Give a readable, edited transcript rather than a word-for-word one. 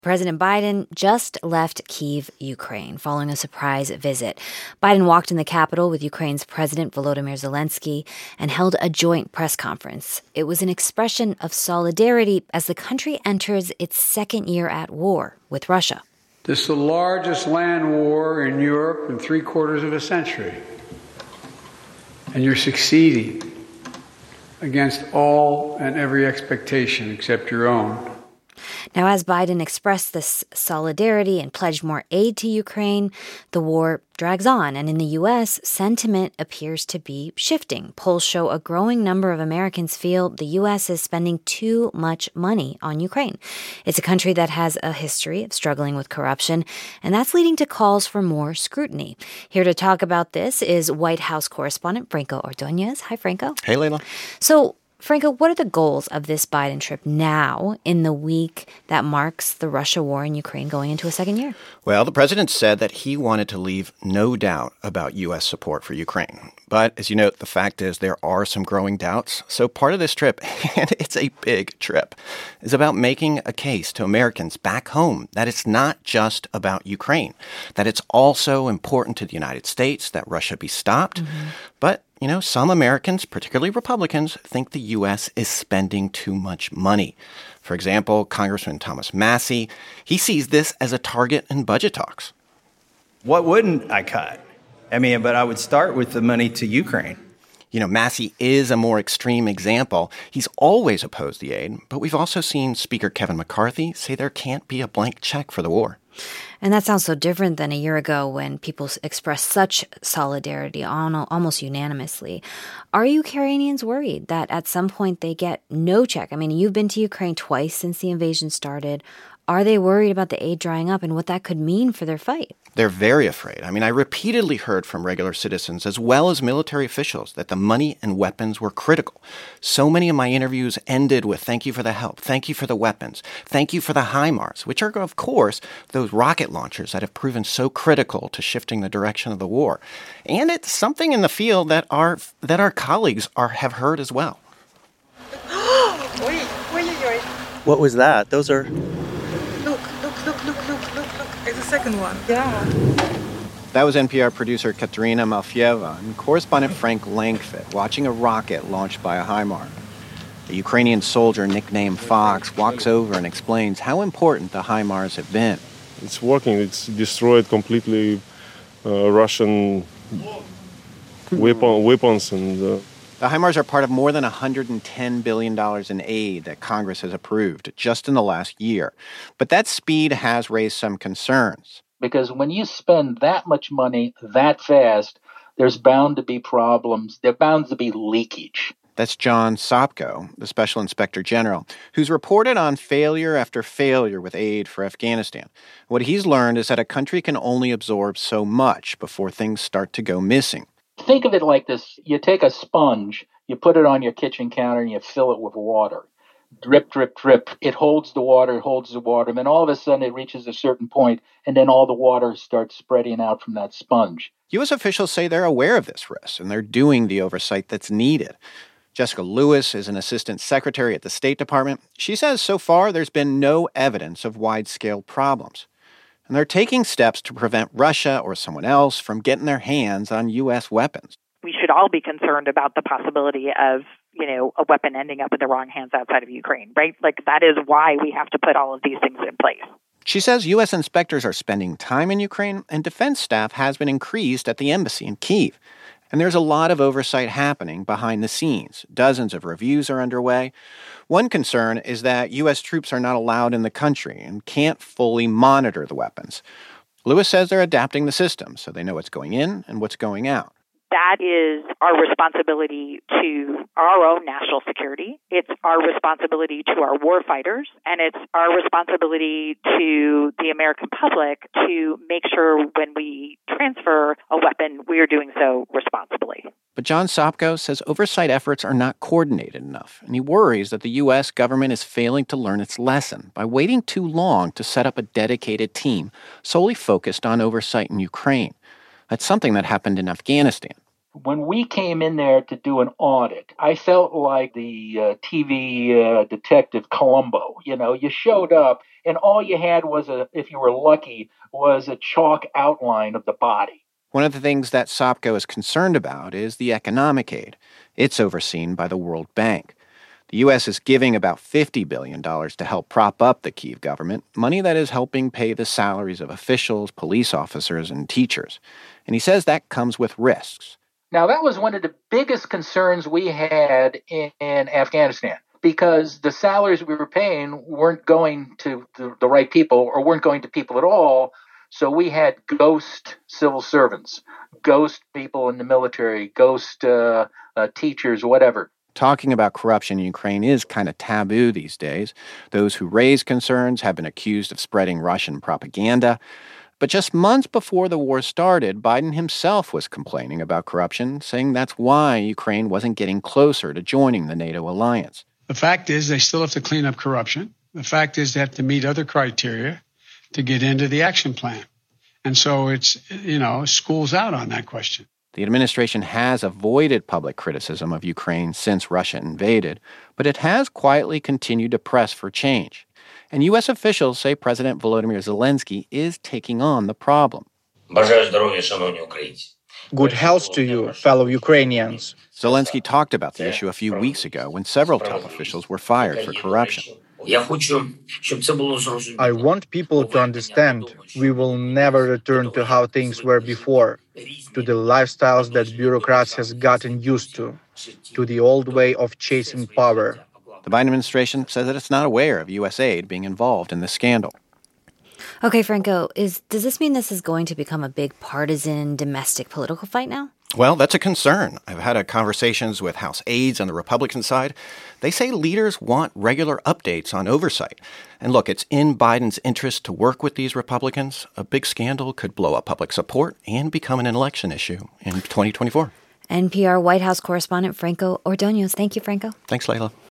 President Biden just left Kyiv, Ukraine, following a surprise visit. Biden walked in the capital with Ukraine's President Volodymyr Zelensky and held a joint press conference. It was an expression of solidarity as the country enters its second year at war with Russia. This is the largest land war in Europe in 3/4 of a century. And you're succeeding against all and every expectation except your own. Now, as Biden expressed this solidarity and pledged more aid to Ukraine, the war drags on. And in the U.S., sentiment appears to be shifting. Polls show a growing number of Americans feel the U.S. is spending too much money on Ukraine. It's a country that has a history of struggling with corruption, and that's leading to calls for more scrutiny. Here to talk about this is White House correspondent Franco Ordonez. Hi, Franco. Hey, Layla. So, Franco, what are the goals of this Biden trip now in the week that marks the Russia war in Ukraine going into a second year? Well, the president said that he wanted to leave no doubt about U.S. support for Ukraine. But as you note, the fact is there are some growing doubts. So part of this trip, and it's a big trip, is about making a case to Americans back home that it's not just about Ukraine, that it's also important to the United States that Russia be stopped. But some Americans, particularly Republicans, think the U.S. is spending too much money. For example, Congressman Thomas Massie, he sees this as a target in budget talks. What wouldn't I cut? But I would start with the money to Ukraine. Massie is a more extreme example. He's always opposed the aid, but we've also seen Speaker Kevin McCarthy say there can't be a blank check for the war. And that sounds so different than a year ago when people expressed such solidarity almost unanimously. Are Ukrainians worried that at some point they get no check? You've been to Ukraine twice since the invasion started. Are they worried about the aid drying up and what that could mean for their fight? They're very afraid. I repeatedly heard from regular citizens as well as military officials that the money and weapons were critical. So many of my interviews ended with thank you for the help, thank you for the weapons, thank you for the HIMARS, which are, of course, those rocket launchers that have proven so critical to shifting the direction of the war. And it's something in the field that our colleagues have heard as well. What was that? Those are... Look. It's the second one. Yeah. That was NPR producer Katerina Malfieva and correspondent Frank Langfitt watching a rocket launched by a HIMARS. A Ukrainian soldier nicknamed Fox walks over and explains how important the HIMARS have been. It's working. It's destroyed completely Russian weapons. And The HIMARS are part of more than $110 billion in aid that Congress has approved just in the last year. But that speed has raised some concerns. Because when you spend that much money that fast, there's bound to be problems. There's bound to be leakage. That's John Sopko, the Special Inspector General, who's reported on failure after failure with aid for Afghanistan. What he's learned is that a country can only absorb so much before things start to go missing. Think of it like this. You take a sponge, you put it on your kitchen counter, and you fill it with water. Drip, drip, drip. It holds the water, and then all of a sudden it reaches a certain point, and then all the water starts spreading out from that sponge. U.S. officials say they're aware of this risk, and they're doing the oversight that's needed. Jessica Lewis is an assistant secretary at the State Department. She says so far there's been no evidence of wide-scale problems. And they're taking steps to prevent Russia or someone else from getting their hands on U.S. weapons. We should all be concerned about the possibility of, a weapon ending up in the wrong hands outside of Ukraine, right? That is why we have to put all of these things in place. She says U.S. inspectors are spending time in Ukraine, and defense staff has been increased at the embassy in Kyiv. And there's a lot of oversight happening behind the scenes. Dozens of reviews are underway. One concern is that U.S. troops are not allowed in the country and can't fully monitor the weapons. Lewis says they're adapting the system so they know what's going in and what's going out. That is our responsibility to our own national security. It's our responsibility to our war fighters, and it's our responsibility to the American public to make sure when we transfer a weapon, we are doing so responsibly. But John Sopko says oversight efforts are not coordinated enough, and he worries that the U.S. government is failing to learn its lesson by waiting too long to set up a dedicated team solely focused on oversight in Ukraine. That's something that happened in Afghanistan. When we came in there to do an audit, I felt like the TV detective Columbo. You know, you showed up and all you had was, if you were lucky, was a chalk outline of the body. One of the things that SOPCO is concerned about is the economic aid. It's overseen by the World Bank. The U.S. is giving about $50 billion to help prop up the Kyiv government, money that is helping pay the salaries of officials, police officers, and teachers. And he says that comes with risks. Now, that was one of the biggest concerns we had in Afghanistan, because the salaries we were paying weren't going to the right people or weren't going to people at all. So we had ghost civil servants, ghost people in the military, ghost teachers, whatever. Talking about corruption in Ukraine is kind of taboo these days. Those who raise concerns have been accused of spreading Russian propaganda. But just months before the war started, Biden himself was complaining about corruption, saying that's why Ukraine wasn't getting closer to joining the NATO alliance. The fact is they still have to clean up corruption. The fact is they have to meet other criteria to get into the action plan. And so it's, school's out on that question. The administration has avoided public criticism of Ukraine since Russia invaded, but it has quietly continued to press for change. And U.S. officials say President Volodymyr Zelensky is taking on the problem. Good health to you, fellow Ukrainians. Zelensky talked about the issue a few weeks ago when several top officials were fired for corruption. I want people to understand we will never return to how things were before, to the lifestyles that bureaucrats has gotten used to the old way of chasing power. The Biden administration says that it's not aware of U.S. aid being involved in this scandal. Okay, Franco, does this mean this is going to become a big partisan domestic political fight now? Well, that's a concern. I've had conversations with House aides on the Republican side. They say leaders want regular updates on oversight. And look, it's in Biden's interest to work with these Republicans. A big scandal could blow up public support and become an election issue in 2024. NPR White House correspondent Franco Ordonez. Thank you, Franco. Thanks, Layla.